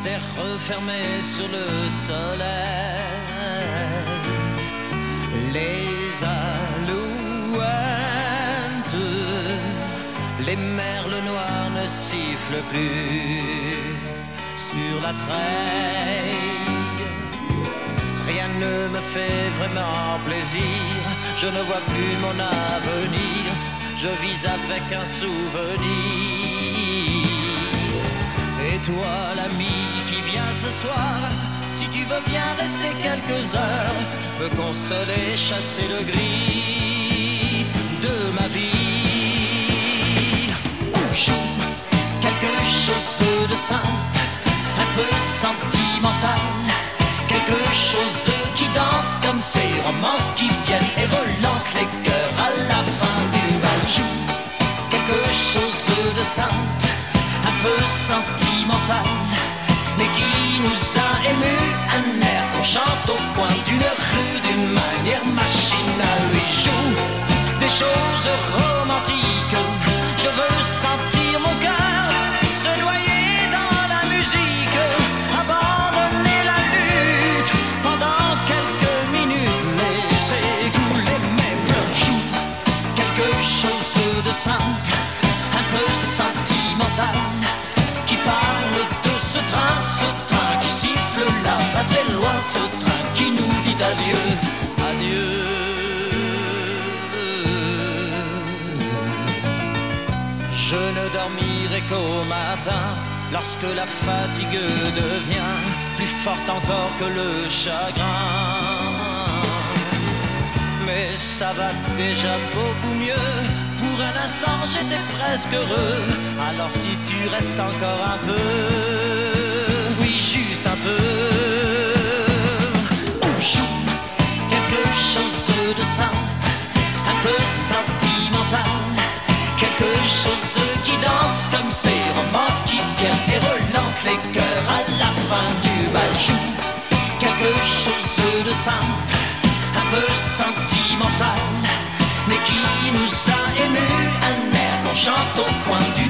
s'est refermé sur le soleil. Les alouettes, les merles noirs ne sifflent plus sur la treille. Rien ne me fait vraiment plaisir, je ne vois plus mon avenir, je vis avec un souvenir. Et toi l'ami qui vient ce soir, si tu veux bien rester quelques heures, me consoler, chasser le gris de ma vie. On joue quelque chose de simple, un peu sentimental, quelque chose qui danse comme ces romances qui viennent et relancent les cœurs à la fin du bal. Joue quelque chose de simple, un peu sentimental, mais qui nous a émus, un air qu'on chante au coin d'une rue d'une manière machinale. Oui, joue des choses romantiques, je veux sentir mon cœur se noyer dans la musique, abandonner la lutte pendant quelques minutes, laisser couler mes pleurs. Joue quelque chose de simple, un peu sentimental, qui parle de ce train qui siffle là-bas très loin, ce train qui nous dit adieu, adieu. Je ne dormirai qu'au matin, lorsque la fatigue devient plus forte encore que le chagrin. Mais ça va déjà beaucoup mieux, pour un instant j'étais presque heureux. Alors si tu restes encore un peu, oui juste un peu, on joue quelque chose de simple, un peu sentimental, quelque chose qui danse comme ces romances qui viennent et relancent les cœurs à la fin du bal. Joue quelque chose de simple, un peu sentimental, mais qui nous a émus, un air qu'on chante au coin du